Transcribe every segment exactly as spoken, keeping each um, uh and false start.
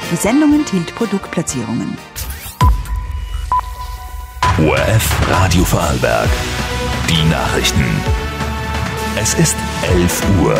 Die Sendung enthält Produktplatzierungen. O R F Radio Vorarlberg. Die Nachrichten. Es ist elf Uhr.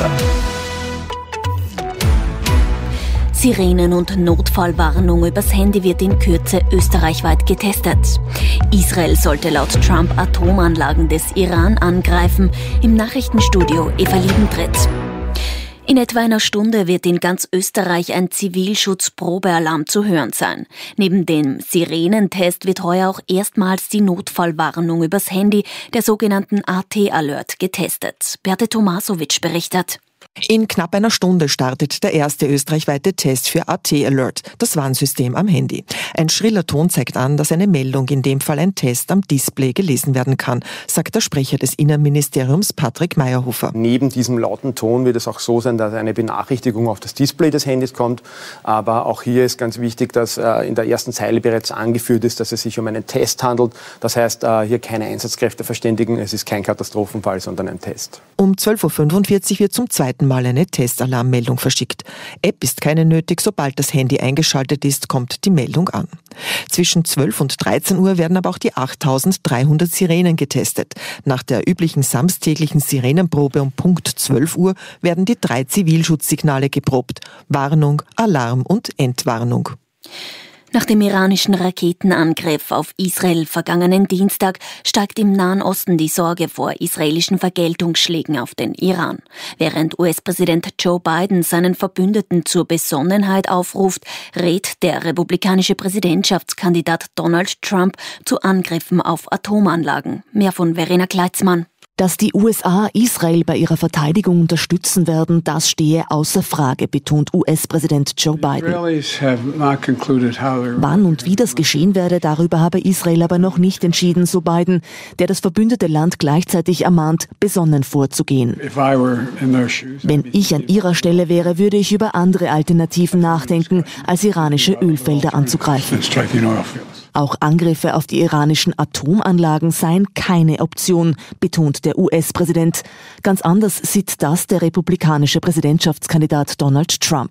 Sirenen- und Notfallwarnung übers Handy wird in Kürze österreichweit getestet. Israel sollte laut Trump Atomanlagen des Iran angreifen. Im Nachrichtenstudio Eva Liebentritt. In etwa einer Stunde wird in ganz Österreich ein Zivilschutz-Probealarm zu hören sein. Neben dem Sirenentest wird heuer auch erstmals die Notfallwarnung übers Handy, der sogenannten A T-Alert, getestet. Beate Tomasovic berichtet. In knapp einer Stunde startet der erste österreichweite Test für A T-Alert, das Warnsystem am Handy. Ein schriller Ton zeigt an, dass eine Meldung, in dem Fall ein Test, am Display gelesen werden kann, sagt der Sprecher des Innenministeriums Patrick Meyerhofer. Neben diesem lauten Ton wird es auch so sein, dass eine Benachrichtigung auf das Display des Handys kommt. Aber auch hier ist ganz wichtig, dass in der ersten Zeile bereits angeführt ist, dass es sich um einen Test handelt. Das heißt, hier keine Einsatzkräfte verständigen. Es ist kein Katastrophenfall, sondern ein Test. Um zwölf Uhr fünfundvierzig wird zum zweiten Mal eine Testalarmmeldung verschickt. App ist keine nötig, sobald das Handy eingeschaltet ist, kommt die Meldung an. Zwischen zwölf und dreizehn Uhr werden aber auch die achttausenddreihundert Sirenen getestet. Nach der üblichen samstäglichen Sirenenprobe um Punkt zwölf Uhr werden die drei Zivilschutzsignale geprobt. Warnung, Alarm und Entwarnung. Nach dem iranischen Raketenangriff auf Israel vergangenen Dienstag steigt im Nahen Osten die Sorge vor israelischen Vergeltungsschlägen auf den Iran. Während U S-Präsident Joe Biden seinen Verbündeten zur Besonnenheit aufruft, rät der republikanische Präsidentschaftskandidat Donald Trump zu Angriffen auf Atomanlagen. Mehr von Verena Kleitzmann. Dass die U S A Israel bei ihrer Verteidigung unterstützen werden, das stehe außer Frage, betont U S-Präsident Joe Biden. Wann und wie das geschehen werde, darüber habe Israel aber noch nicht entschieden, so Biden, der das verbündete Land gleichzeitig ermahnt, besonnen vorzugehen. Wenn ich an ihrer Stelle wäre, würde ich über andere Alternativen nachdenken, als iranische Ölfelder anzugreifen. Auch Angriffe auf die iranischen Atomanlagen seien keine Option, betont der U S-Präsident. Ganz anders sieht das der republikanische Präsidentschaftskandidat Donald Trump.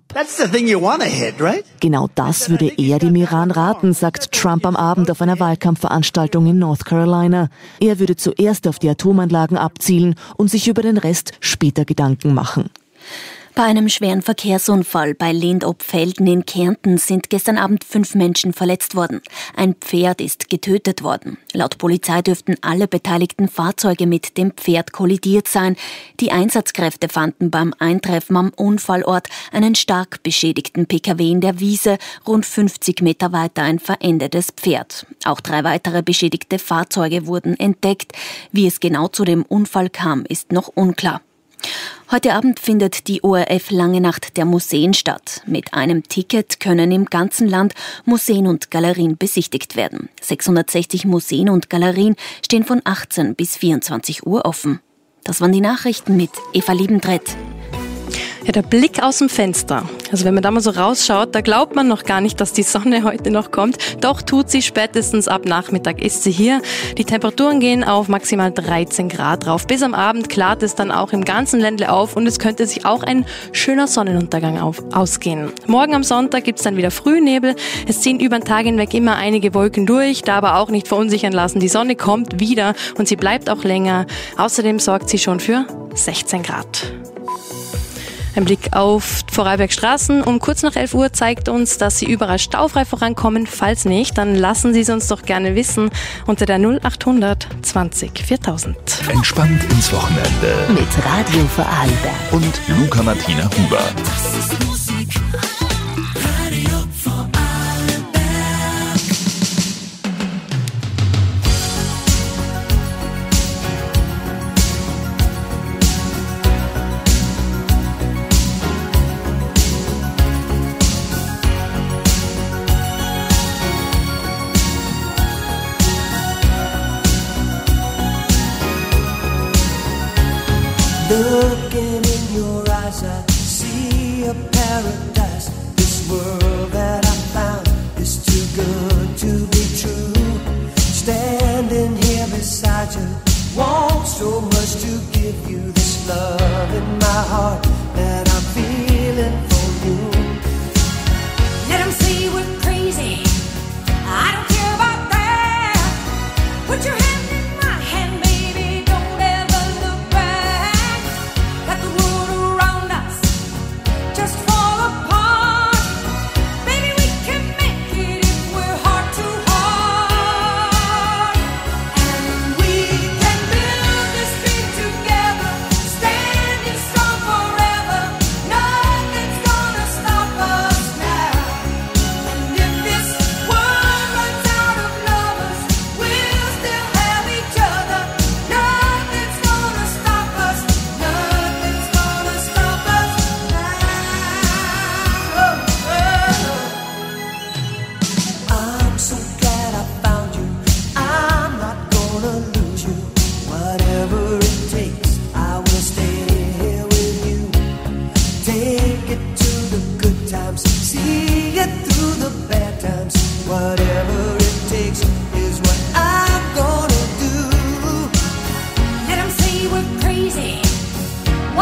Hit, right? Genau das würde er dem Iran raten, sagt Trump am Abend auf einer Wahlkampfveranstaltung in North Carolina. Er würde zuerst auf die Atomanlagen abzielen und sich über den Rest später Gedanken machen. Bei einem schweren Verkehrsunfall bei Lindobfelden in Kärnten sind gestern Abend fünf Menschen verletzt worden. Ein Pferd ist getötet worden. Laut Polizei dürften alle beteiligten Fahrzeuge mit dem Pferd kollidiert sein. Die Einsatzkräfte fanden beim Eintreffen am Unfallort einen stark beschädigten P K W in der Wiese, rund fünfzig Meter weiter ein verendetes Pferd. Auch drei weitere beschädigte Fahrzeuge wurden entdeckt. Wie es genau zu dem Unfall kam, ist noch unklar. Heute Abend findet die O R F Lange Nacht der Museen statt. Mit einem Ticket können im ganzen Land Museen und Galerien besichtigt werden. sechshundertsechzig Museen und Galerien stehen von achtzehn bis vierundzwanzig Uhr offen. Das waren die Nachrichten mit Eva Liebentritt. Ja, der Blick aus dem Fenster. Also wenn man da mal so rausschaut, da glaubt man noch gar nicht, dass die Sonne heute noch kommt. Doch tut sie, spätestens ab Nachmittag ist sie hier. Die Temperaturen gehen auf maximal dreizehn Grad rauf. Bis am Abend klart es dann auch im ganzen Ländle auf und es könnte sich auch ein schöner Sonnenuntergang auf, ausgehen. Morgen am Sonntag gibt's dann wieder Frühnebel. Es ziehen über den Tag hinweg immer einige Wolken durch, da aber auch nicht verunsichern lassen. Die Sonne kommt wieder und sie bleibt auch länger. Außerdem sorgt sie schon für sechzehn Grad. Ein Blick auf Vorarlberg Straßen um kurz nach elf Uhr zeigt uns, dass Sie überall staufrei vorankommen. Falls nicht, dann lassen Sie es uns doch gerne wissen unter der null achthundert zwanzig viertausend. Entspannt ins Wochenende Mit Radio Vorarlberg und Luca Martina Huber. Das ist Musik, Radio Vorarlberg. Looking in your eyes, I see a paradise. This world that I found is too good to be true. Standing here beside you, want so much to give you this love in my heart that I'm feeling for you. Let 'em see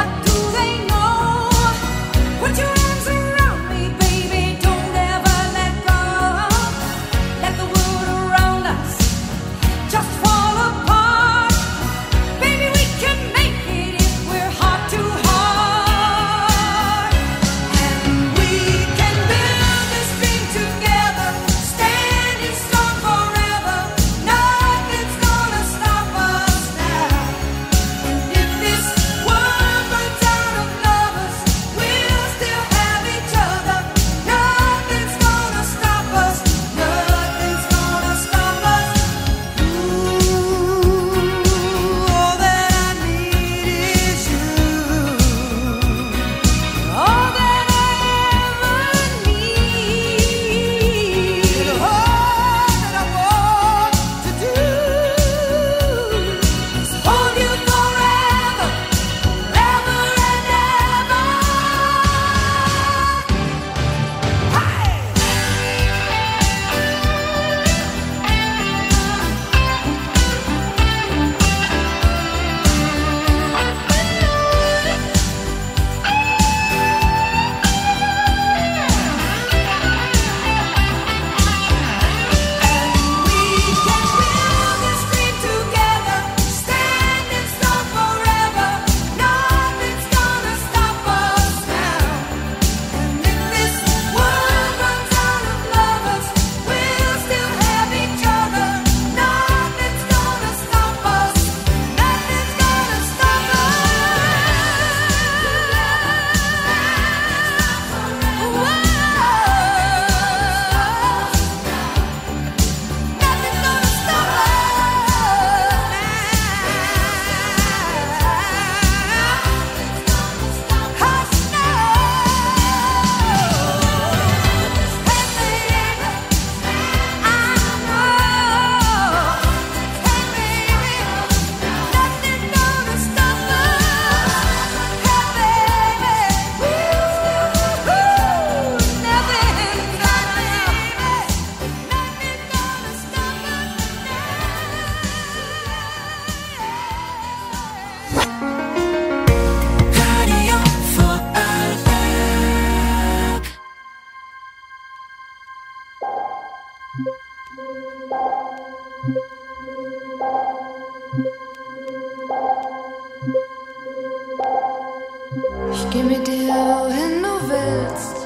Ich geh mit dir, wohin du willst,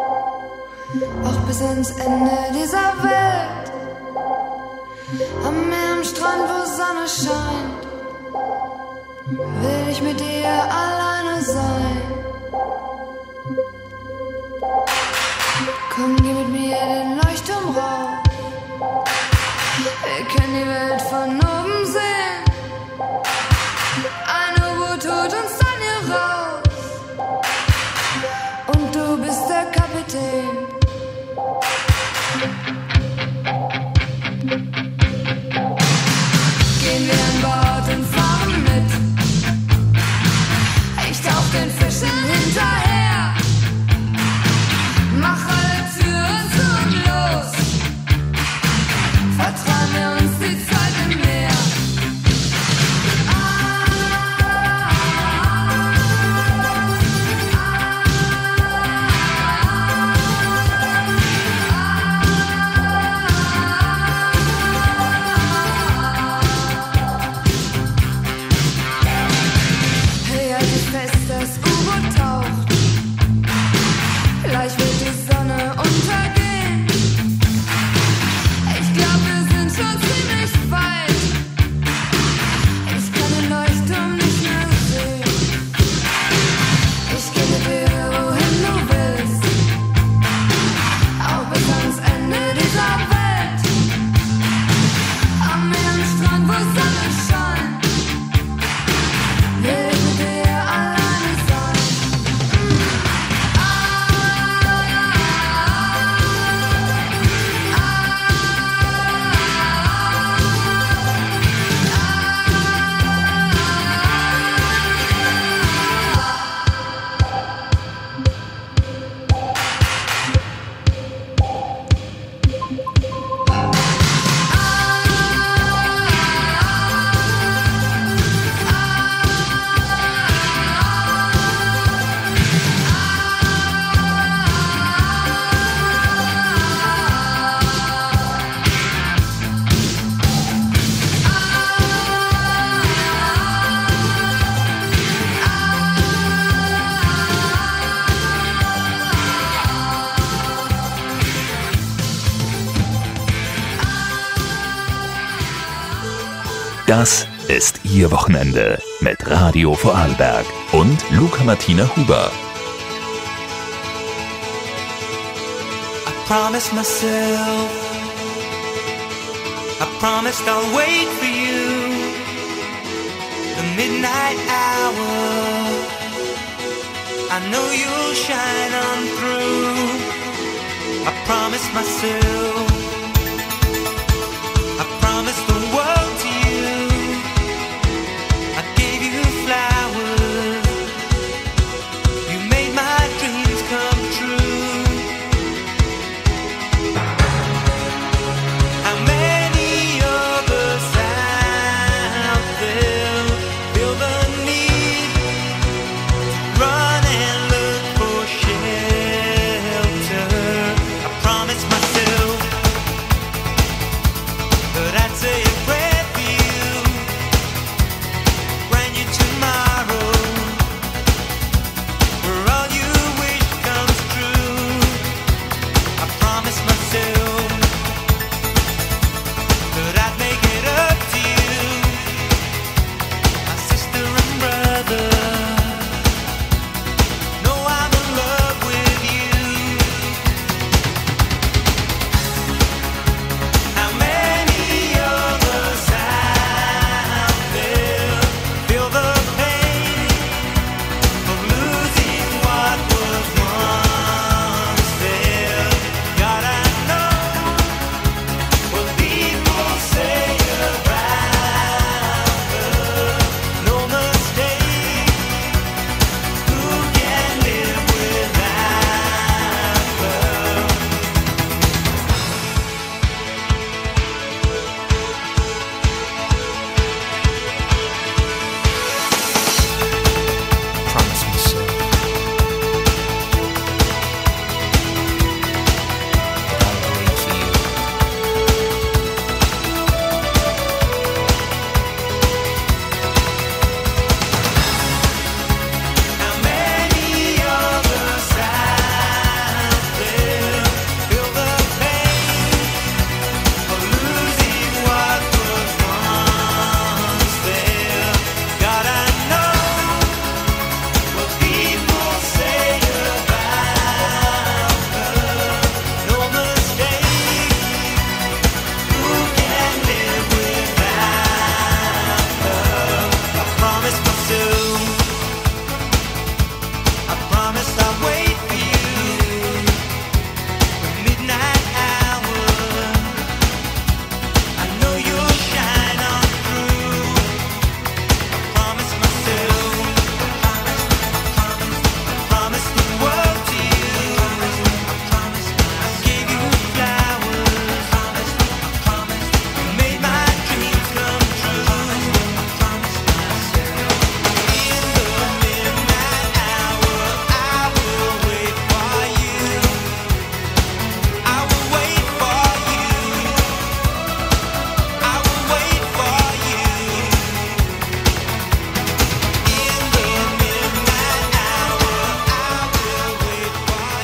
auch bis ans Ende dieser Welt. Am Meer, am Strand, wo Sonne scheint, will ich mit dir alleine sein. Komm, geh mit mir den Leuchtturm rauf, wir können die Welt von oben sehen. Ein U-Boot holt uns dann hier raus und du bist der Kapitän. Gehen wir an Bord und fahren mit, ich tauch den Fischen hinterher. Mach alle Türen zu und los, vertrauen wir uns die Zeit im Meer. Das ist Ihr Wochenende mit Radio Vorarlberg und Luca Martina Huber. I promised myself, I promised I'll wait for you, the midnight hour, I know you'll shine on through. I promised myself, I promised the world to you, I gave you flowers, you made my dreams come true. How many of us out there feel the need to run and look for shelter? I promised myself that I'd say a prayer for you, grant you tomorrow, where all you wish comes true. I promised myself that I'd make it up to you, my sister and brother. Know I'm in love with you. How many of us out there feel the pain of losing what was once there? God, I know what people say about love. No mistake, who can live without love? Promise me so. I'll wait for you. How many of us out there feel the pain of losing what was once there? God, I know what people say about love. No mistake, who can live without love? I promised myself, I promised I'd wait for you, the midnight hour, I know you'll shine on through. I promised myself, I promised, I promised, I promised the world to you, I promised, I gave you flowers, I promised, I promised, you made my dreams come true. I promised myself, in the midnight hour, I will wait for you, I will wait for you, I will wait for you. In the midnight hour, I will wait for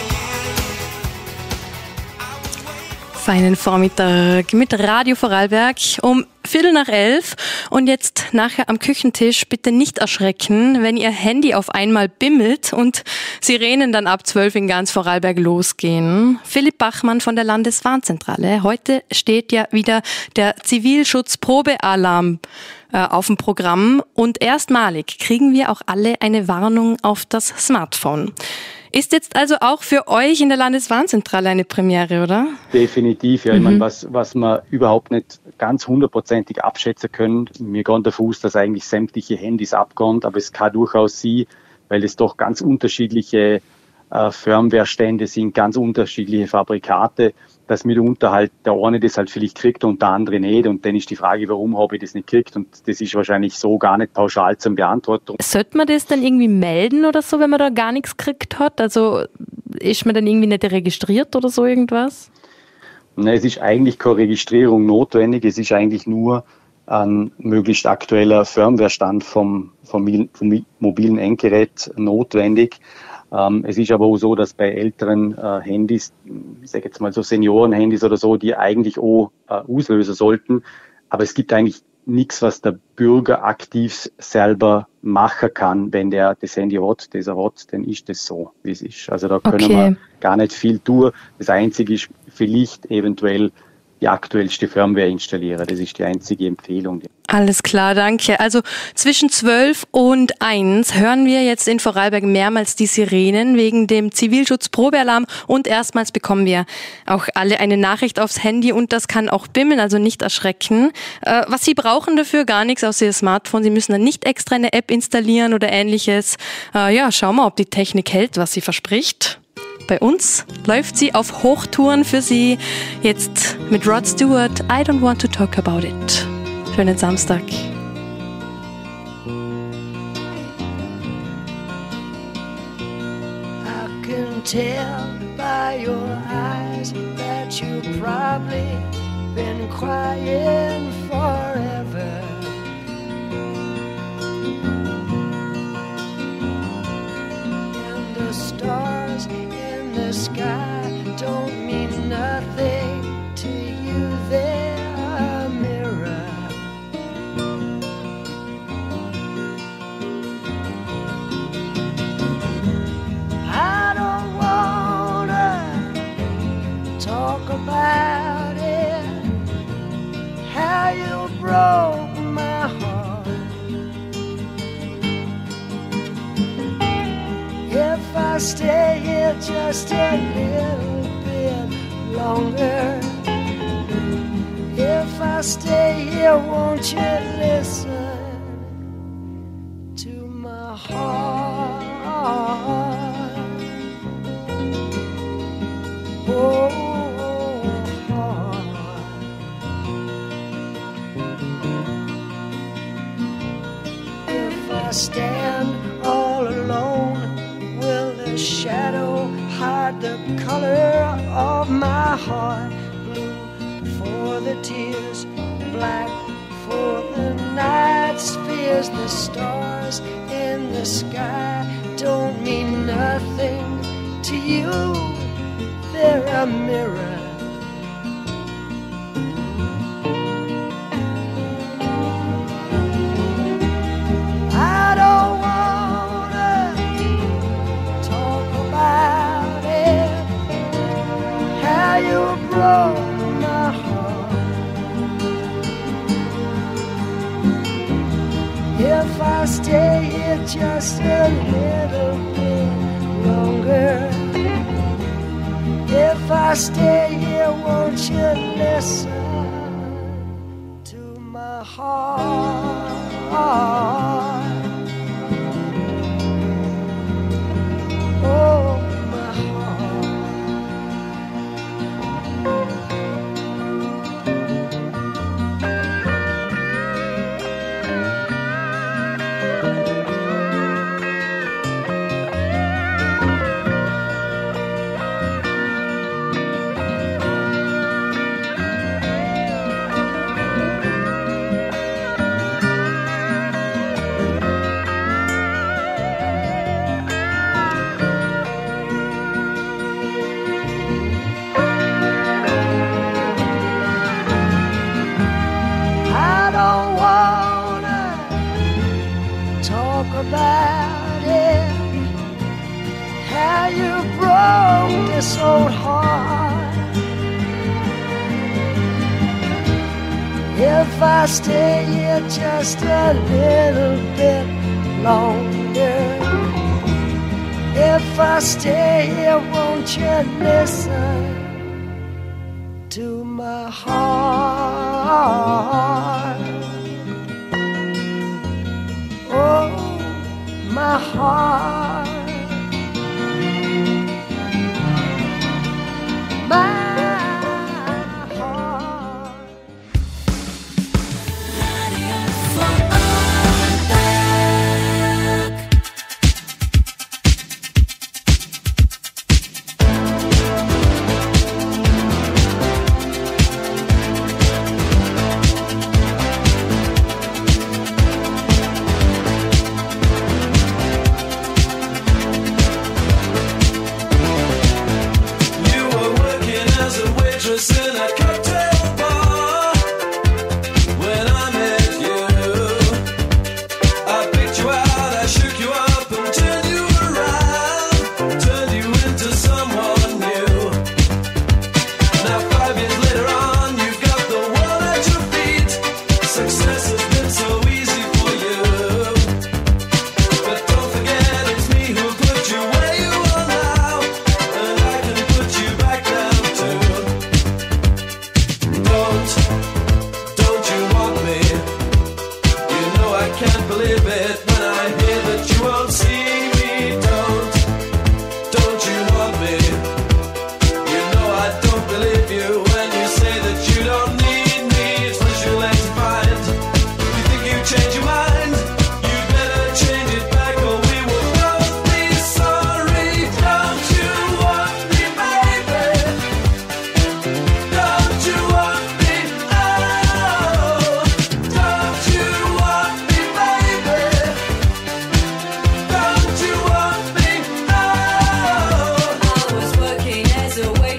you. Feinen Vormittag mit Radio Vorarlberg um Viertel nach elf. Und jetzt nachher am Küchentisch bitte nicht erschrecken, wenn Ihr Handy auf einmal bimmelt und Sirenen dann ab zwölf in ganz Vorarlberg losgehen. Philipp Bachmann von der Landeswarnzentrale. Heute steht ja wieder der Zivilschutzprobealarm äh, auf dem Programm und erstmalig kriegen wir auch alle eine Warnung auf das Smartphone. Ist jetzt also auch für euch in der Landeswarnzentrale eine Premiere, oder? Definitiv, ja. Ich meine, was, was wir überhaupt nicht ganz hundertprozentig abschätzen können, wir gehen davon aus, dass eigentlich sämtliche Handys abgehen, aber es kann durchaus sein, weil es doch ganz unterschiedliche äh, Firmware-Stände sind, ganz unterschiedliche Fabrikate, dass mitunter halt der eine das halt vielleicht kriegt und der andere nicht. Und dann ist die Frage, warum habe ich das nicht gekriegt? Und das ist wahrscheinlich so gar nicht pauschal zum Beantworten. Sollte man das dann irgendwie melden oder so, wenn man da gar nichts gekriegt hat? Also ist man dann irgendwie nicht registriert oder so irgendwas? Nein, es ist eigentlich keine Registrierung notwendig. Es ist eigentlich nur ein möglichst aktueller Firmware-Stand vom, vom, vom mobilen Endgerät notwendig. Ähm, es ist aber auch so, dass bei älteren äh, Handys, ich sage jetzt mal so Senioren-Handys oder so, die eigentlich auch äh, auslösen sollten. Aber es gibt eigentlich nichts, was der Bürger aktiv selber machen kann, wenn der das Handy hat, das er hat, dann ist das so, wie es ist. Also da können okay. wir gar nicht viel tun. Das Einzige ist vielleicht eventuell die aktuellste Firmware installieren. Das ist die einzige Empfehlung. Alles klar, danke. Also zwischen zwölf und eins hören wir jetzt in Vorarlberg mehrmals die Sirenen wegen dem Zivilschutz-Probealarm und erstmals bekommen wir auch alle eine Nachricht aufs Handy und das kann auch bimmeln, also nicht erschrecken. Äh, was Sie brauchen dafür, gar nichts außer Ihr Smartphone. Sie müssen dann nicht extra eine App installieren oder ähnliches. Äh, ja, schauen wir, ob die Technik hält, was sie verspricht. Bei uns läuft sie auf Hochtouren für Sie. Jetzt mit Rod Stewart, I Don't Want to Talk About It. Schönen Samstag. I can tell by your eyes that you've probably been crying forever. And the stars in the sky don't mean nothing to you. They're a mirror. I don't wanna talk about it, how you broke my heart. If I stay here just a little bit longer, if I stay here, won't you listen to my heart? Oh, heart. If I stand all alone, will the shadow hide the color of my heart? Blue for the tears, black for the night's fears. The stars in the sky don't mean nothing to you. They're a mirror. I don't wanna talk about it, how you broke my heart. If I stay here just a little bit longer, if I stay here, won't you listen to my heart? Oh, my heart. About it, how you broke this old heart. If I stay here just a little bit longer, if I stay here, won't you listen to my heart? Oh, my heart, my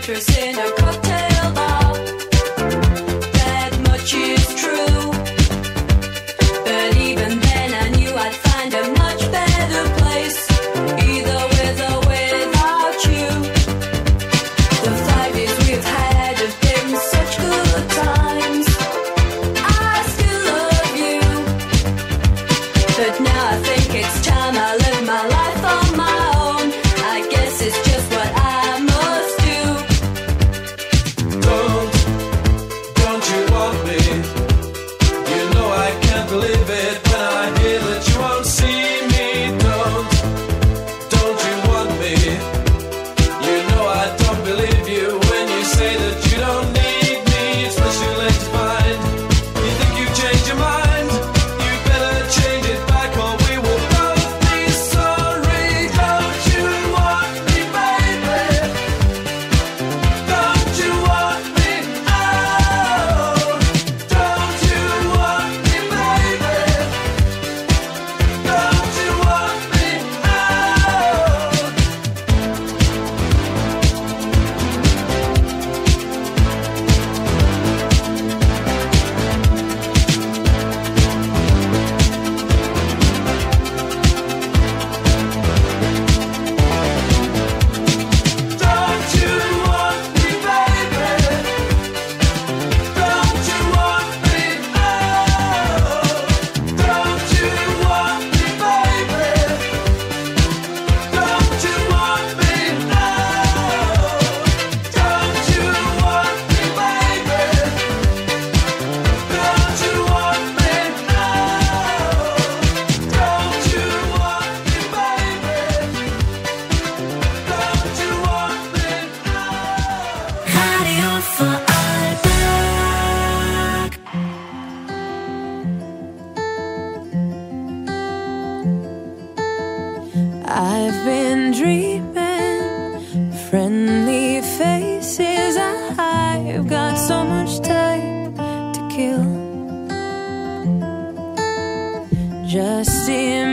waitress in a cocktail bar. That much is true. But even then I knew I'd find a much better place, either with or without you. The five years we've had have been such good times. I still love you, but now I think it's time I live my life on my own. I guess it's just what I must do. Don't, don't you want me? You know I can't believe it when I hear that you won't see me. Don't, don't you want me? You know I don't believe you when you say that you don't need me. It's much too late to find. You think you've changed your mind? You better change it back or we will both be sorry. Don't you want me, baby? Don't you want me? Oh, don't you want me, baby? Don't you want me? Oh. Don't you want me, baby? Don't you want me? Oh, don't you want me, baby? Don't you want me? Oh, don't you want me, baby? Don't you want me? Oh, don't you want me, baby? Don't you want me? Radio Vorarlberg. I've been dreaming, friendly faces. I've got so much time to kill. Just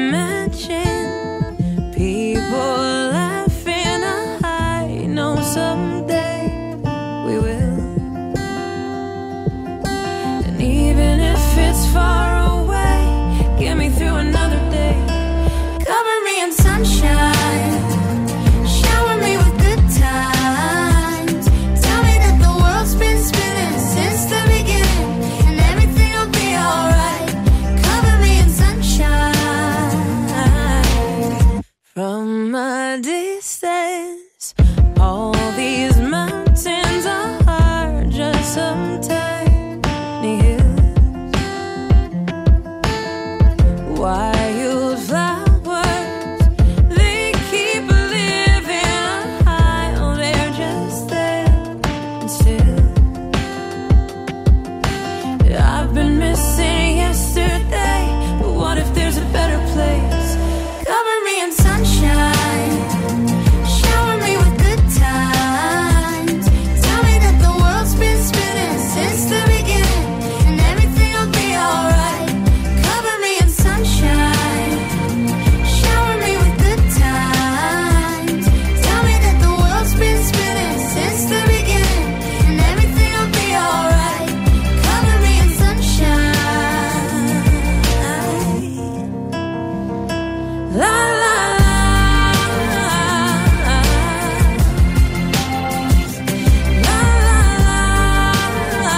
imagine people laughing. I know someday we will. And even if it's far away, get me through another day. Cover me in sunshine, shower me with good times. Tell me that the world's been spinning since the beginning, and everything will be alright. Cover me in sunshine. From a distance, all these mountains are just some tiny hills. Wildflowers, they keep living high. Oh, they're just there and still. I've been missing yesterday, but what if there's a better place? Cover me in sunshine, shower me with good times. Tell me that the world's been spinning since the beginning, and everything will be alright. Cover me in sunshine, shower me with good times. Tell me that the world's been spinning since the beginning, and everything will be alright. Cover me in sunshine. La la la, la la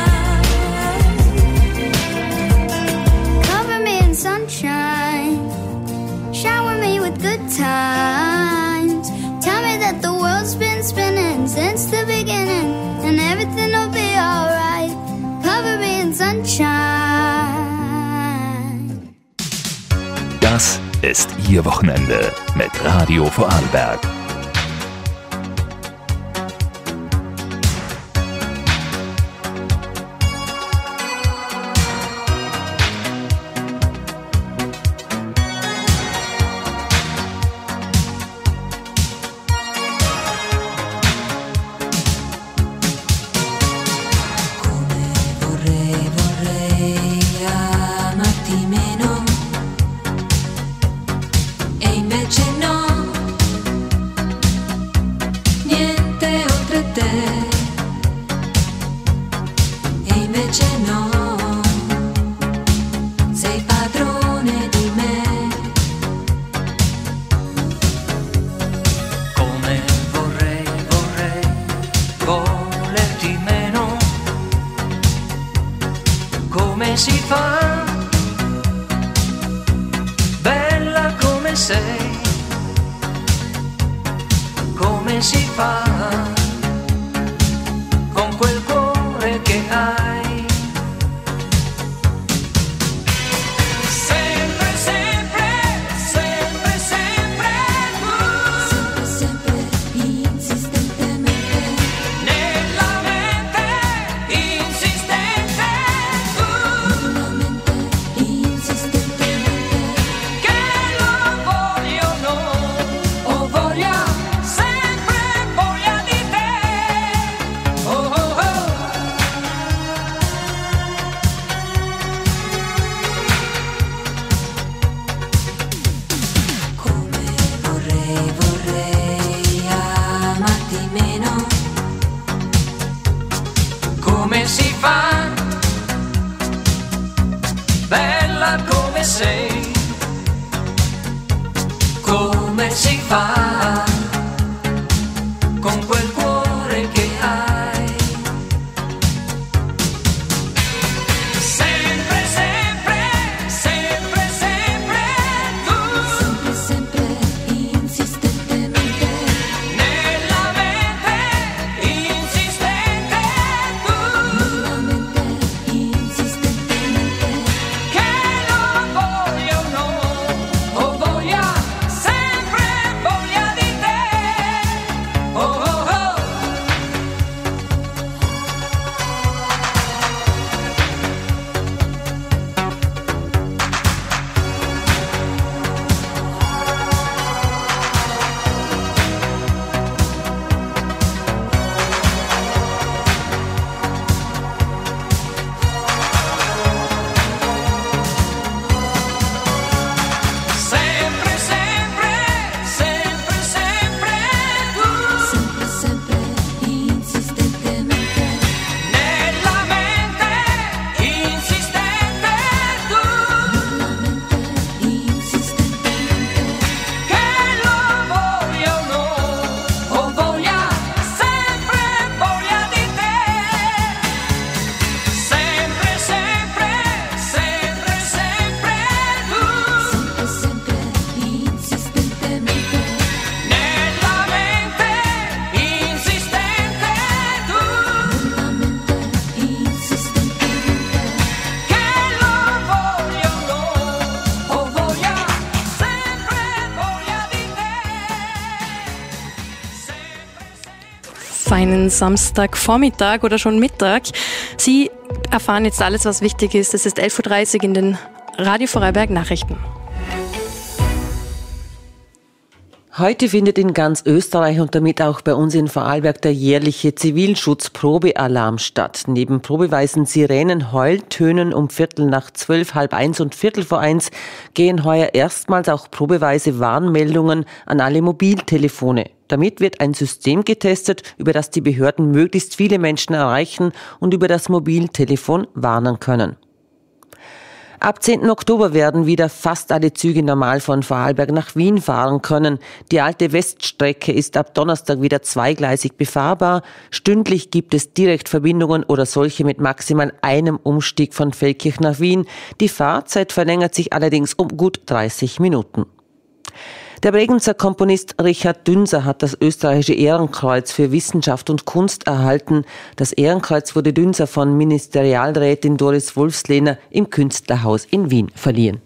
la. Cover me in sunshine, shower me with good times. Tell me that the world's been spinning since the beginning, and everything will be alright. Cover me in sunshine. Das ist Ihr Wochenende mit Radio Vorarlberg. Vorrei, vorrei amarti meno, e invece no. sei, come si fa con quel cuore che hai. Sempre, sempre, sempre, sempre tu. Sempre, sempre, insistentemente. Nella mente, insistente tu. Nella mente, insistentemente. Che lo voglio o no, ho voglia, sempre voglia di te. Oh, oh, oh. Come vorrei, vorrei amarti meno. Come si fa, bella come sei. Come si fa con quel cuore che hai. Sempre, sempre, sempre, sempre tu. Sempre, sempre, insistentemente. Nella mente, insistente tu. Nella mente, insistentemente. Che lo voglio o no, ho voglia, sempre voglia di te. Oh, oh, oh. Sempre, sempre, sempre, sempre tu. Sempre, sempre, insistentemente. Nella mente, insistente tu. Nella mente, insistentemente. Che lo voglio o no, ho voglia, sempre voglia di te. Sempre, sempre, sempre, sempre tu. Sempre, sempre, insistentemente. Nella mente, insistente tu. Nella mente, insistentemente. Che lo voglio o no, ho voglia, sempre voglia di te. Feinen Samstagvormittag oder schon Mittag. Sie erfahren jetzt alles, was wichtig ist. Es ist elf Uhr dreißig in den Radio Vorarlberg Nachrichten. Heute findet in ganz Österreich und damit auch bei uns in Vorarlberg der jährliche Zivilschutz-Probealarm statt. Neben Probeweisen Sirenen, Heultönen um Viertel nach zwölf, halb eins und Viertel vor eins gehen heuer erstmals auch probeweise Warnmeldungen an alle Mobiltelefone. Damit wird ein System getestet, über das die Behörden möglichst viele Menschen erreichen und über das Mobiltelefon warnen können. Ab zehnten Oktober werden wieder fast alle Züge normal von Vorarlberg nach Wien fahren können. Die alte Weststrecke ist ab Donnerstag wieder zweigleisig befahrbar. Stündlich gibt es Direktverbindungen oder solche mit maximal einem Umstieg von Feldkirch nach Wien. Die Fahrzeit verlängert sich allerdings um gut dreißig Minuten. Der Bregenzer Komponist Richard Dünser hat das österreichische Ehrenkreuz für Wissenschaft und Kunst erhalten. Das Ehrenkreuz wurde Dünser von Ministerialrätin Doris Wolfslehner im Künstlerhaus in Wien verliehen.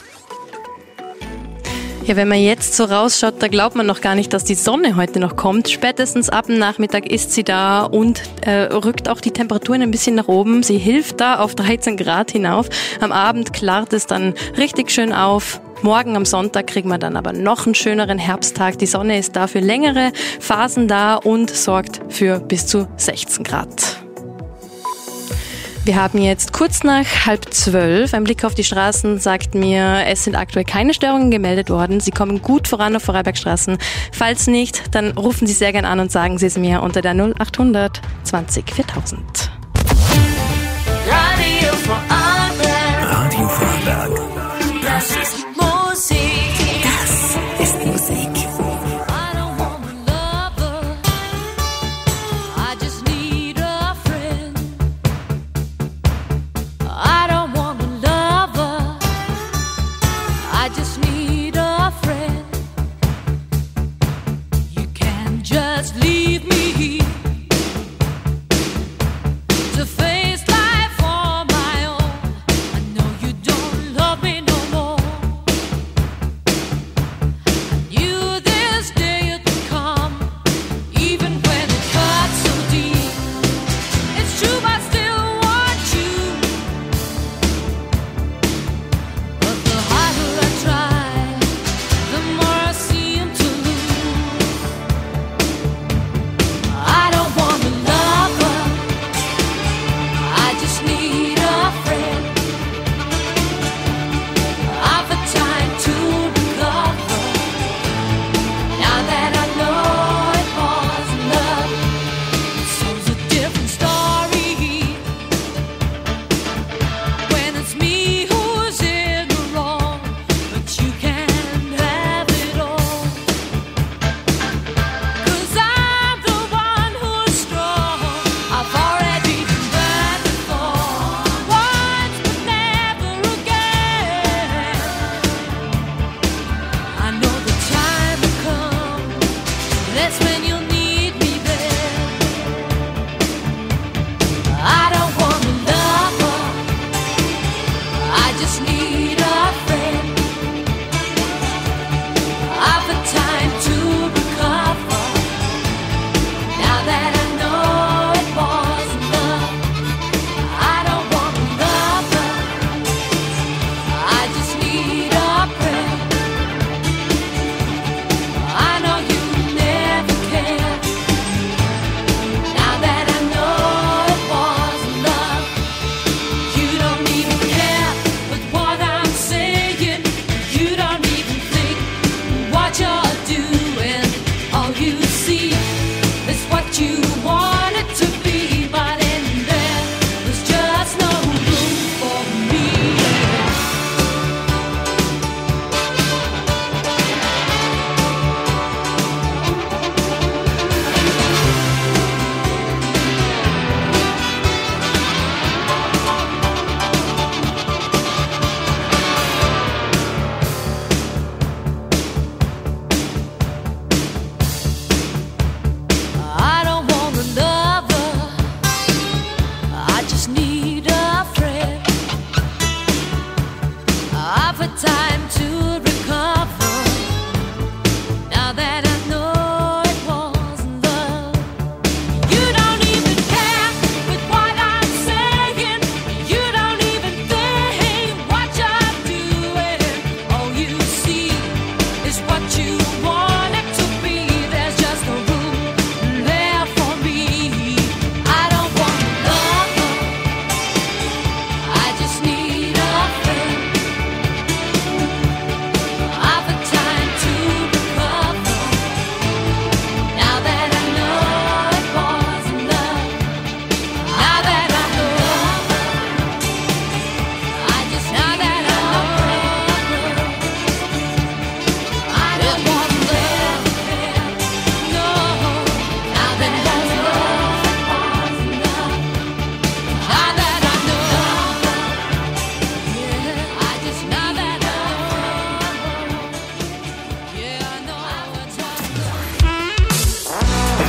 Ja, wenn man jetzt so rausschaut, da glaubt man noch gar nicht, dass die Sonne heute noch kommt. Spätestens ab dem Nachmittag ist sie da und äh, rückt auch die Temperaturen ein bisschen nach oben. Sie hilft da auf dreizehn Grad hinauf. Am Abend klart es dann richtig schön auf. Morgen am Sonntag kriegen wir dann aber noch einen schöneren Herbsttag. Die Sonne ist da für längere Phasen da und sorgt für bis zu sechzehn Grad. Wir haben jetzt kurz nach halb zwölf. Ein Blick auf die Straßen sagt mir, es sind aktuell keine Störungen gemeldet worden. Sie kommen gut voran auf Vorarlbergstraßen. Falls nicht, dann rufen Sie sehr gern an und sagen Sie es mir unter der null achthundert zwanzig viertausend. Radio Vorarlberg. Radio Vorarlberg. Das ist Musik. Das ist Musik. I don't want a lover. I just need a friend. I don't want a lover. I just need a friend.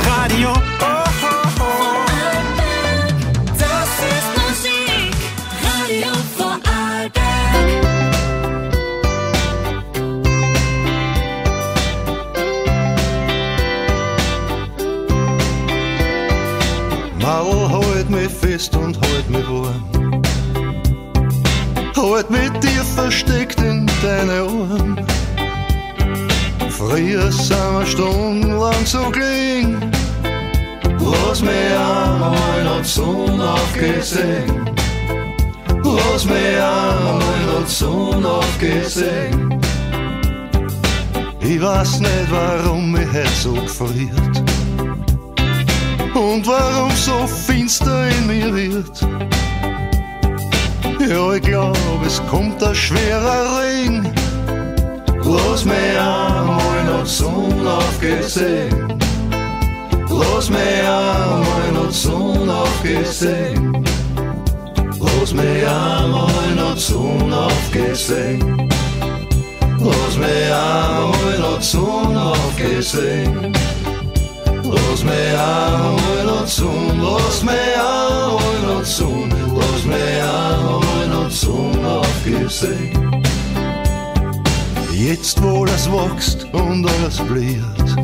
Radio. Oh, oh, oh. Das ist Musik, Radio Vorarlberg. Madel, halt mich fest und halt mich warm. Halt mit dir versteckt in deine Arme. Früher sind wir stundenlang so gelegen. Lass mich einmal noch die Sonne aufgesehen. Lass mich einmal noch die Sonne aufgesehen. Ich weiß nicht, warum mich heute so gefriert und warum so finster in mir wird. Ja, ich glaub, es kommt ein schwerer Regen. Lass mich einmal noch die Sonne aufgesehen. Lass mich einmal noch die Sonne aufgesehen. Lass mich einmal noch die Sonne aufgesehen. Lass mich einmal noch die Sonne aufgesehen. Lass mich einmal noch die Sonne, lass mich einmal noch die Sonne, lass mich einmal noch die Sonne aufgesehen. Jetzt, wo das wächst und alles blüht,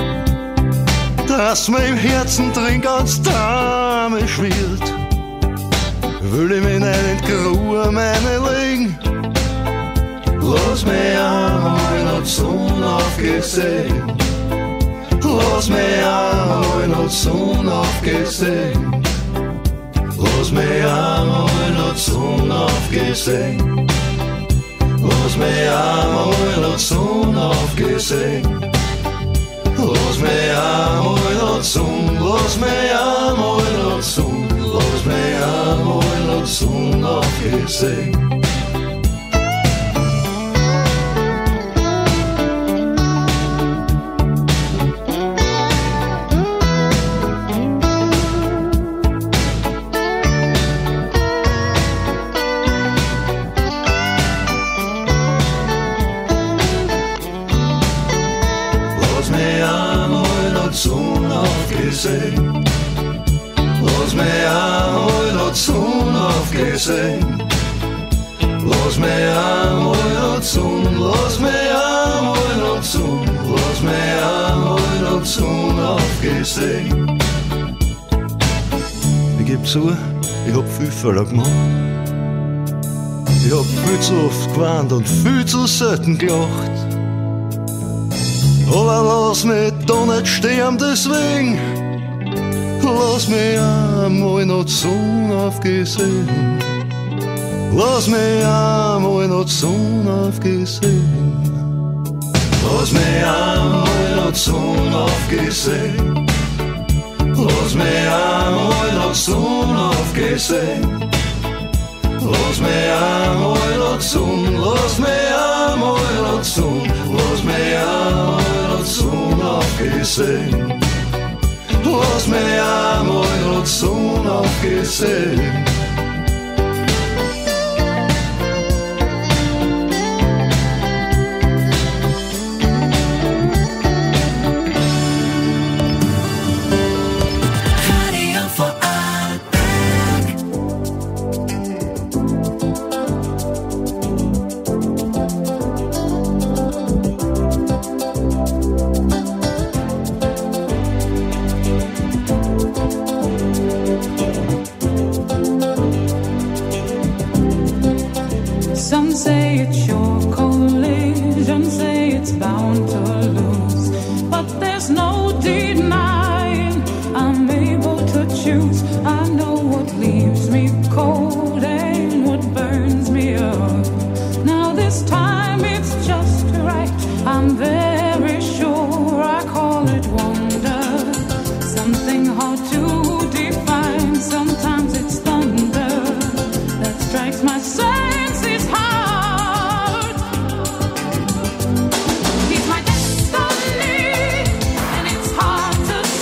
dass mir im Herzen drin ganz damisch wird, will ich mich nicht in die Ruhe meine legen. Lass mich einmal noch die Sonne aufgesehen. Lass mich einmal noch die Sonne aufgesehen. Lass mich einmal noch die Sonne aufgesehen. Lass mich einmal noch die Sonne aufgesehen. Lass mich einmal noch die Sonne, lass mich einmal noch die Sonne, lass mich einmal noch die Sonne aufgesehen. Lass mich einmal noch die Sonne aufgesehen. Lass mich einmal noch die Sonne, lass mich einmal noch die Sonne, lass mich einmal noch die Sonne aufgesehen. Ich geb zu, ich hab viel Fehler gemacht. Ich hab viel zu oft gewarnt und viel zu selten gelacht. Aber lass mich da nicht sterben deswegen. Lass mich einmal noch die Sonne aufgesehen. Lass mich einmal noch die Sonne aufgesehen. Lass mich einmal noch die Sonne aufgesehen. Lass mich einmal noch die Sonne aufgesehen. Lass mich einmal noch die Sonne, lass mich einmal noch die Sonne, lass mich einmal noch die Sonne aufgesehen. Lass mich einmal noch die Sonne aufgesehen. Some say it's your collision, say it's bound to lose. But there's no denying I'm able to choose. I know what leaves me cold and what burns me up. Now this time it's just right, I'm very sure. I call it wonder, something hard to define. Sometimes it's thunder that strikes my senses hard. He's my destiny, and it's hard to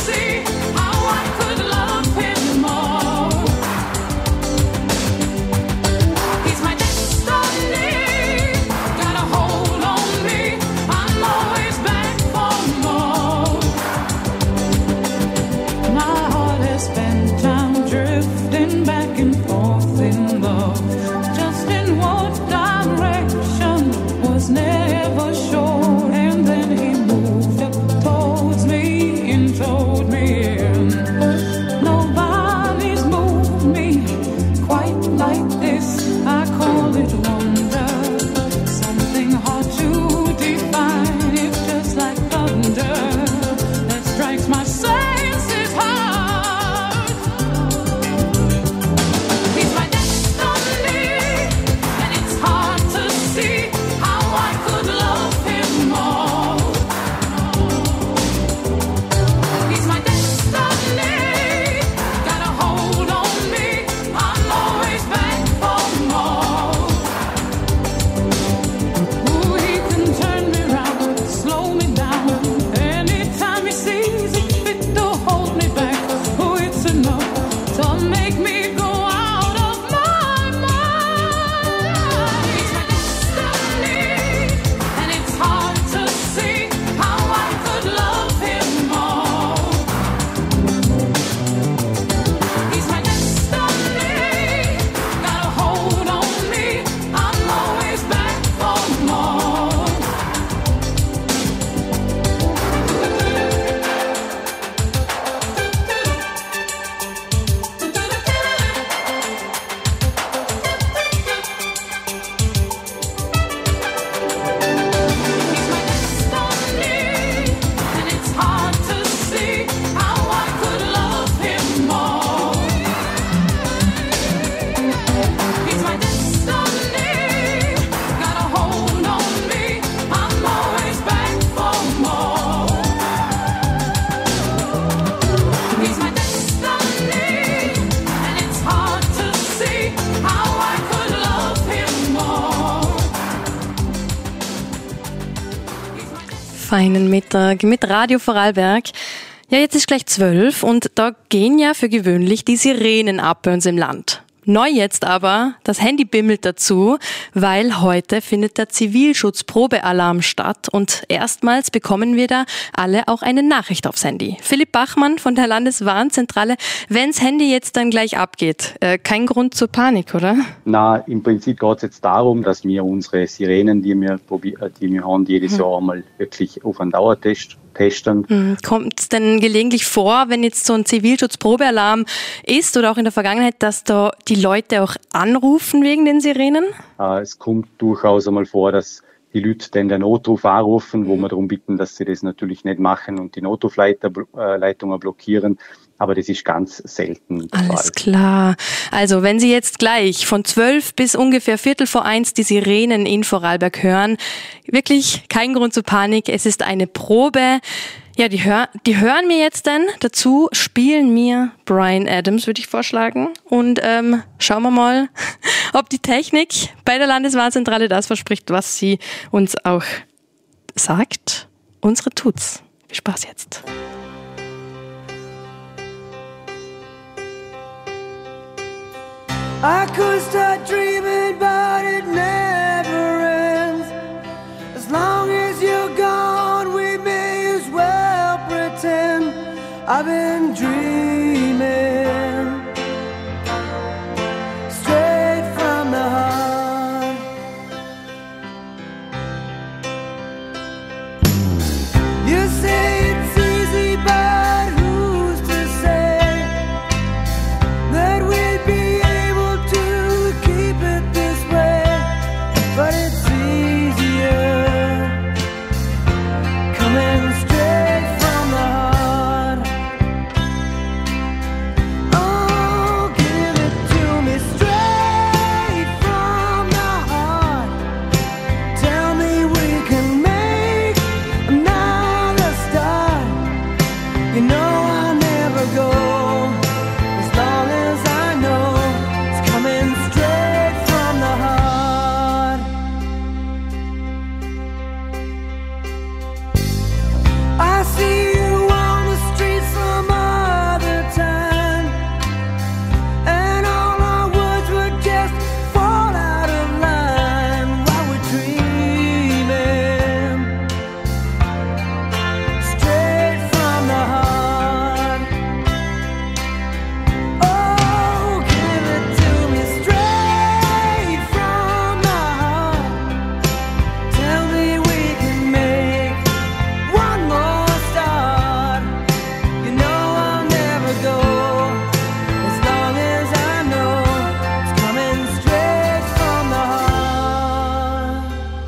feinen Mittag mit Radio Vorarlberg. Ja, jetzt ist gleich zwölf und da gehen ja für gewöhnlich die Sirenen ab bei uns im Land. Neu jetzt aber, das Handy bimmelt dazu, weil heute findet der Zivilschutzprobealarm statt und erstmals bekommen wir da alle auch eine Nachricht aufs Handy. Philipp Bachmann von der Landeswarnzentrale, wenn's Handy jetzt dann gleich abgeht, äh, kein Grund zur Panik, oder? Na, im Prinzip geht es jetzt darum, dass wir unsere Sirenen, die wir, die wir haben, jedes Mhm. Jahr mal wirklich auf einen Dauertest testen. Hm, kommt es denn gelegentlich vor, wenn jetzt so ein Zivilschutzprobealarm ist oder auch in der Vergangenheit, dass da die Leute auch anrufen wegen den Sirenen? Äh, es kommt durchaus einmal vor, dass die Leute dann den Notruf anrufen, wo wir darum bitten, dass sie das natürlich nicht machen und die Notrufleitungen blockieren. Aber das ist ganz selten der Alles Fall. klar. Also wenn Sie jetzt gleich von zwölf bis ungefähr Viertel vor eins die Sirenen in Vorarlberg hören, wirklich kein Grund zur Panik. Es ist eine Probe. Ja, die, hör, die hören mir jetzt dann. Dazu spielen mir Bryan Adams, würde ich vorschlagen. Und ähm, schauen wir mal, ob die Technik bei der Landeswarnzentrale das verspricht, was sie uns auch sagt. Unsere tut's. Viel Spaß jetzt. I could start dreaming, but it never ends. As long as you're gone, we may as well pretend I've been dreaming. Straight from the heart. You say it's easy, but who's to say that we'd be able to keep it this way? But it's easier coming straight from the heart. Oh, give it to me straight from the heart. Tell me we can make another start. You know I'll never go as long as I know it's coming straight from the heart. I see you on the street some other time, and all our words would just fall out of line while we're dreaming straight from the heart. Oh, give it to me straight from the heart. Tell me we can make one more start. You know I'll never go as long as I know it's coming straight from the heart.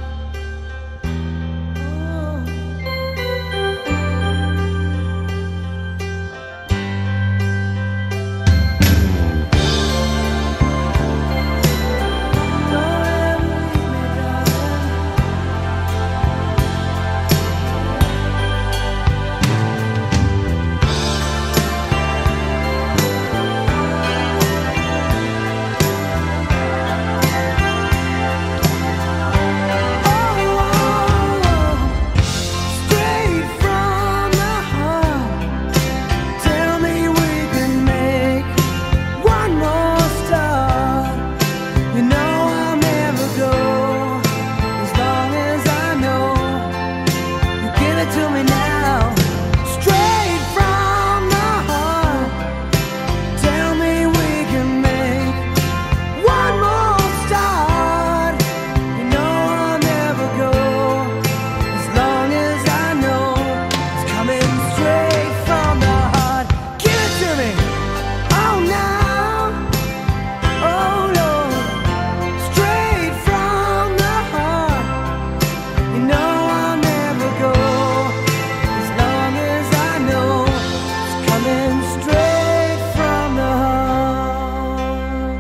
Straight from the heart. Tell me we can make one more start. You know I'll never go as long as I know. You give it to me now. Straight from the heart. Tell me we can make one more start. You know I'll never go as long as I know it's coming straight from the heart. Give it to me. Oh, now. Oh, Lord. Straight from the heart. You know I'll never go as long as I know it's coming straight from the heart.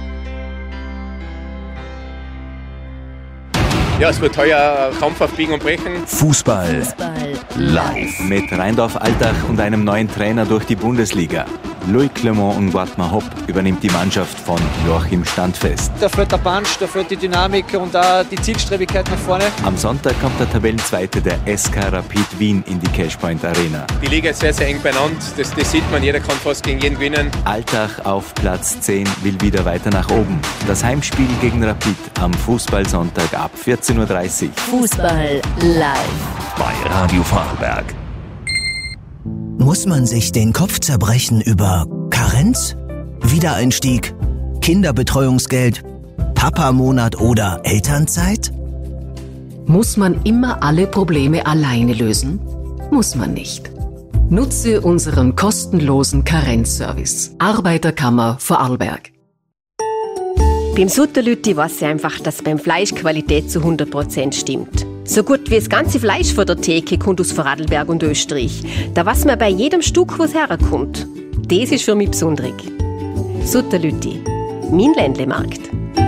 Ja, es wird heuer Kampf auf Biegen und Brechen. Fußball live. Mit Rheindorf Altach und einem neuen Trainer durch die Bundesliga. Louis Clement und Watmar Hopp übernimmt die Mannschaft von Joachim Standfest. Da fehlt der Punch, da fehlt die Dynamik und auch die Zielstrebigkeit nach vorne. Am Sonntag kommt der Tabellenzweite der S K Rapid Wien in die Cashpoint Arena. Die Liga ist sehr, sehr eng beieinander. Das, das sieht man, jeder kann fast gegen jeden gewinnen. Altach auf Platz zehn will wieder weiter nach oben. Das Heimspiel gegen Rapid am Fußballsonntag ab vierzehn Uhr dreißig. Fußball live bei Radio Vorarlberg. Muss man sich den Kopf zerbrechen über Karenz, Wiedereinstieg, Kinderbetreuungsgeld, Papamonat oder Elternzeit? Muss man immer alle Probleme alleine lösen? Muss man nicht. Nutze unseren kostenlosen Karenzservice. Arbeiterkammer Vorarlberg. Beim Sutterlütti weiß ich einfach, dass beim Fleisch Qualität zu hundert Prozent stimmt. So gut wie das ganze Fleisch von der Theke kommt aus Vorarlberg und Österreich. Da weiß man bei jedem Stück, was herkommt. Das ist für mich besonders. Sutterlütti, mein Ländlemarkt.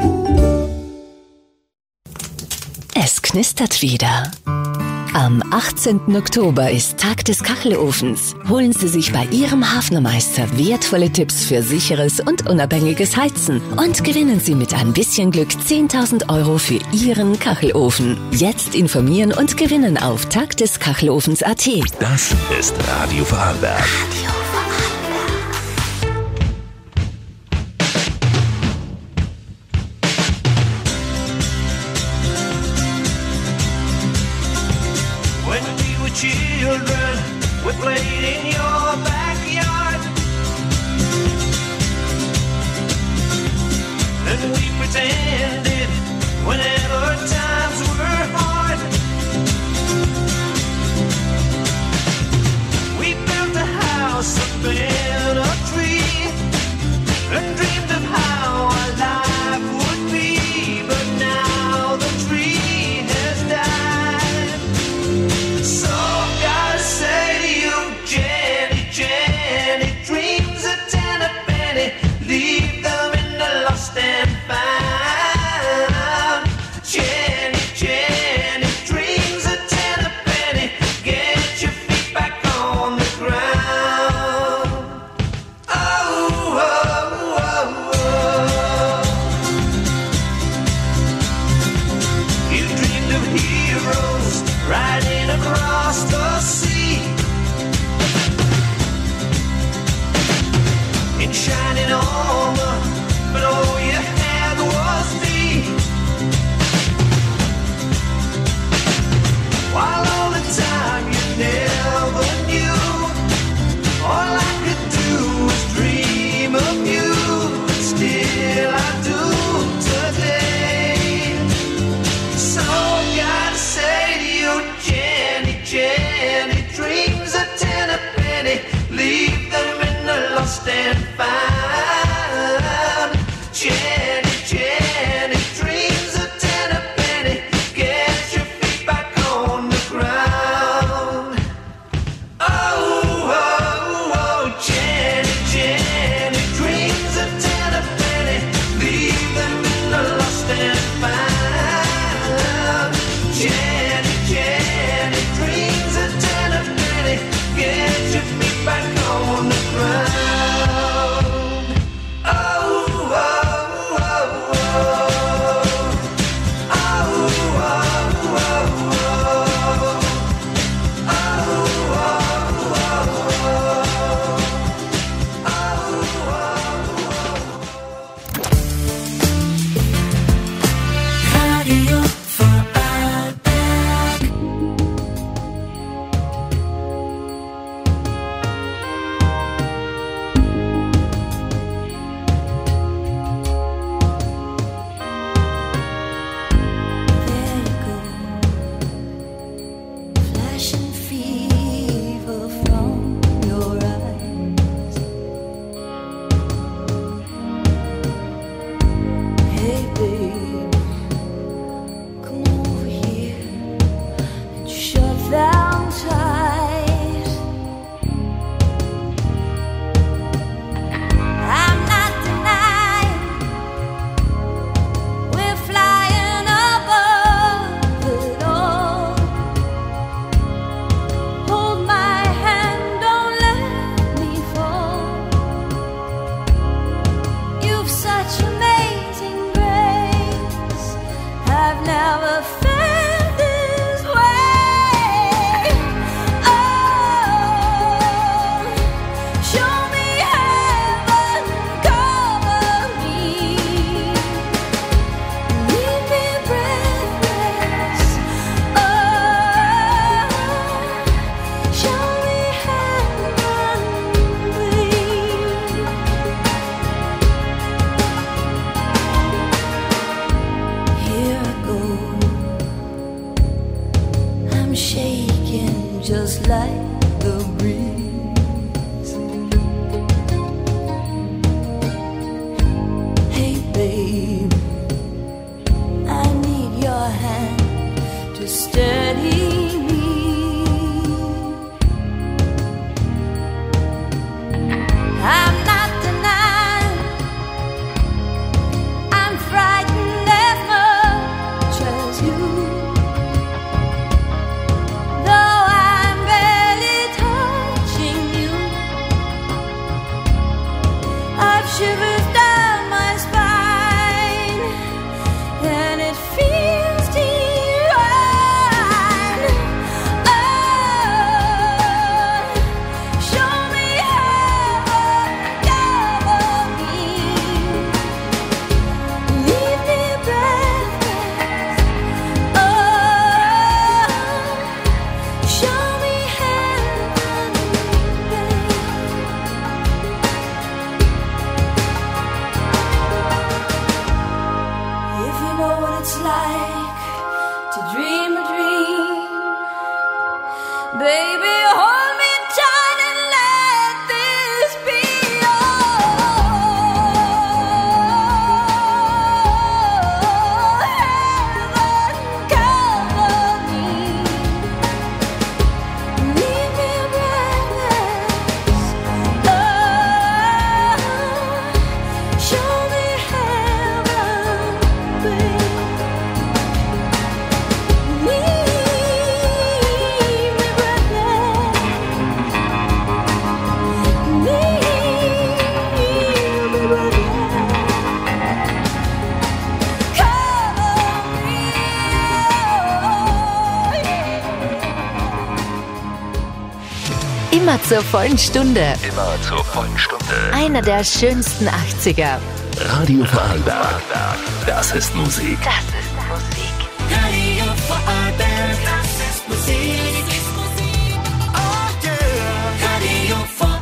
Es knistert wieder. Am achtzehnten Oktober ist Tag des Kachelofens. Holen Sie sich bei Ihrem Hafnermeister wertvolle Tipps für sicheres und unabhängiges Heizen und gewinnen Sie mit ein bisschen Glück zehntausend Euro für Ihren Kachelofen. Jetzt informieren und gewinnen auf tagdeskachelofens punkt at. Das ist Radio Vorarlberg. Radio When we were children, we played in your backyard. And we pretended whenever times were hard. We built a house up in a tree and dreamed of how our life would be. But now the tree has died. So gotta say to you, Jenny, Jenny, dreams a ten a penny, leave them in the lost and found. Jenny, Jenny, dreams a ten a penny, get your feet back on the ground. Oh, oh, oh, oh. You dreamed of heroes riding across the sea in shining armor, but all you had was me. While all the time you never knew, all I could do was dream of you. Still I do today. So gotta say to you, Jenny, Jenny, dreams a ten a penny, leave them in the lost and found. Jenny, Jenny, dreams a ten a penny, get your feet back on the ground. Oh, oh, oh, Jenny, Jenny, dreams a ten a penny, leave them in the lost and found. Jenny, Jenny, dreams a ten a penny, get your feet back on the ground. Immer zur vollen Stunde. Immer zur vollen Stunde. Einer der schönsten achtziger. Radio Vorarlberg. Das ist Musik. Das ist Musik. Radio Vorarlberg, das ist Musik. Oh yeah. Radio Vorarlberg.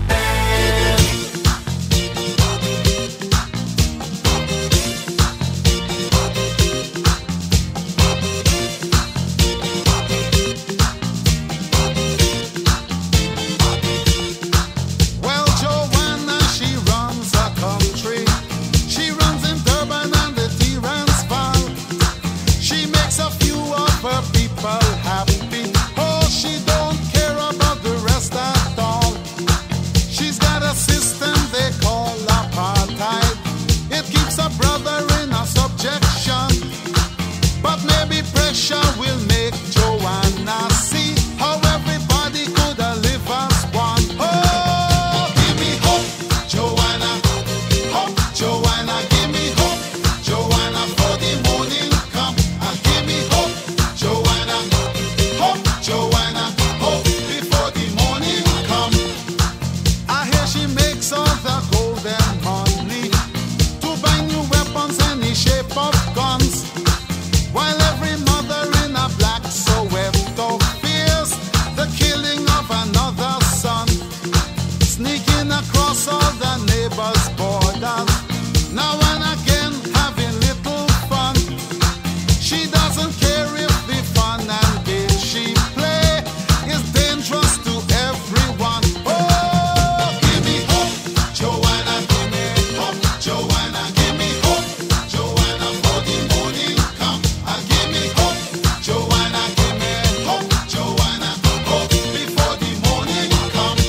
Well, Joanna, she runs a country. She runs in Durban and the Transvaal. She makes a few of her people happy. Oh, she don't care about the rest at all. She's got a system they call apartheid. It keeps a brother in a subjection. But maybe pressure will make Joanna see how everybody could have lived as one. Oh, give me hope, Joanna. Hope, Joanna, give me hope, Joanna, for the morning come. And give me hope, Joanna. Hope, Joanna, hope before the morning come. I hear she makes all the golden money to buy new weapons, any shape of guns. While every mother in a black Soweto fears the killing of another son, sneaking across all the neighbors' borders, now and again having little fun. She doesn't care if the fun and game she play is dangerous to everyone. Oh, give me hope, Joanna, give me hope, Joanna, give me hope, Joanna, for the morning come. And give me hope, Joanna, give me hope, Joanna, hope before the morning come.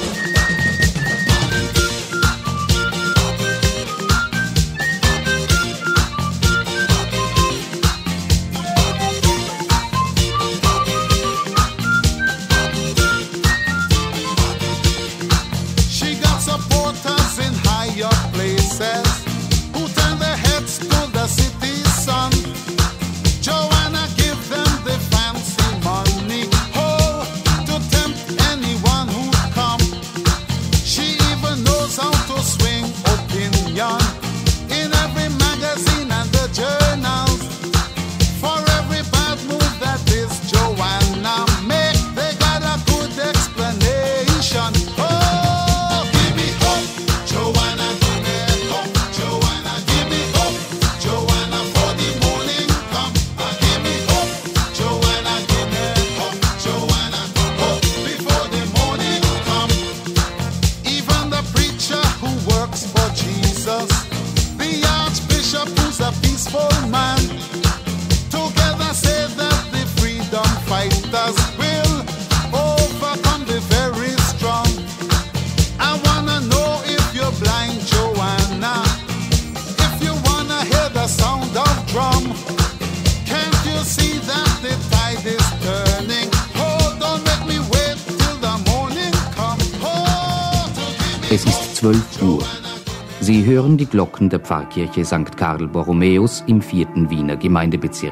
She got supporters in higher places who turn their heads to the city sun. Joanna give them the fancy money, oh, to tempt anyone who come. She even knows how to swing opinion in every magazine and the journals. For every bad move that this Joanna make, they got a good explanation. Oh, give me hope, Joanna, give me hope, Joanna, give me hope, Joanna, for the morning come. And give me hope, Joanna, give me hope, Joanna, hope before the morning come. Even the preacher who works for Jesus, the archbishop who's a peaceful man, together say that the freedom fighters will overcome the very strong. I wanna know if you're blind, Joanna, if you wanna hear the sound of drum. Can't you see that the tide is turning? Oh, don't make me wait till the morning come. Oh, to give me Es ist zwölf Uhr. Sie hören die Glocken der Pfarrkirche Sankt Karl Borromäus im vierten Wiener Gemeindebezirk.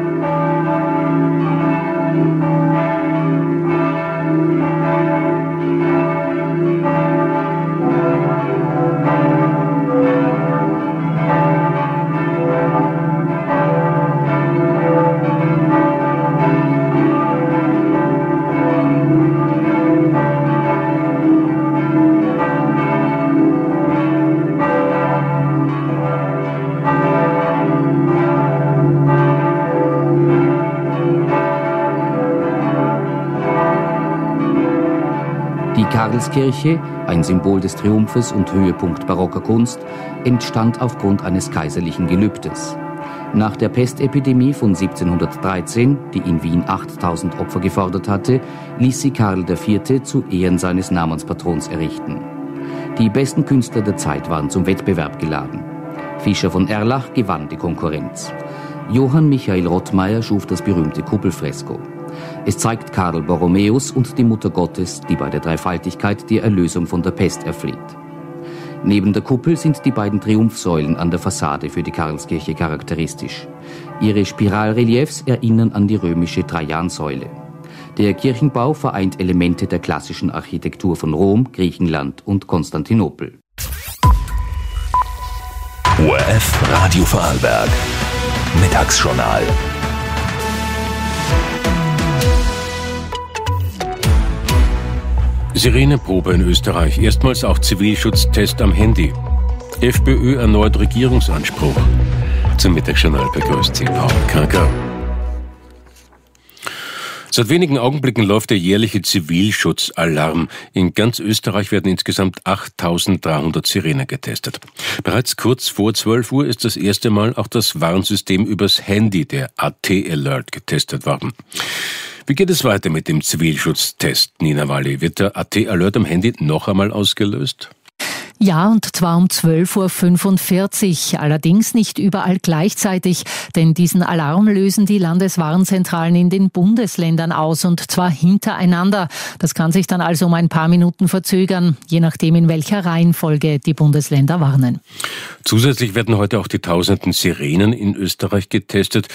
Die Karlskirche, ein Symbol des Triumphes und Höhepunkt barocker Kunst, entstand aufgrund eines kaiserlichen Gelübdes. Nach der Pestepidemie von siebzehnhundertdreizehn, die in Wien achttausend Opfer gefordert hatte, ließ sie Karl der Vierte zu Ehren seines Namenspatrons errichten. Die besten Künstler der Zeit waren zum Wettbewerb geladen. Fischer von Erlach gewann die Konkurrenz. Johann Michael Rottmeier schuf das berühmte Kuppelfresko. Es zeigt Karl Borromäus und die Mutter Gottes, die bei der Dreifaltigkeit die Erlösung von der Pest erfleht. Neben der Kuppel sind die beiden Triumphsäulen an der Fassade für die Karlskirche charakteristisch. Ihre Spiralreliefs erinnern an die römische Trajansäule. Der Kirchenbau vereint Elemente der klassischen Architektur von Rom, Griechenland und Konstantinopel. O R F Radio Vorarlberg. Mittagsjournal. Sireneprobe in Österreich. Erstmals auch Zivilschutztest am Handy. FPÖ erneut Regierungsanspruch. Zum Mittagsjournal begrüßt Sie Paul Kanker. Seit wenigen Augenblicken läuft der jährliche Zivilschutzalarm. In ganz Österreich werden insgesamt achttausenddreihundert Sirenen getestet. Bereits kurz vor zwölf Uhr ist das erste Mal auch das Warnsystem übers Handy, der A T-Alert, getestet worden. Wie geht es weiter mit dem Zivilschutztest, Nina Walli? Wird der A T-Alert am Handy noch einmal ausgelöst? Ja, und zwar um zwölf Uhr fünfundvierzig. Allerdings nicht überall gleichzeitig, denn diesen Alarm lösen die Landeswarnzentralen in den Bundesländern aus, und zwar hintereinander. Das kann sich dann also um ein paar Minuten verzögern, je nachdem in welcher Reihenfolge die Bundesländer warnen. Zusätzlich werden heute auch die tausenden Sirenen in Österreich getestet.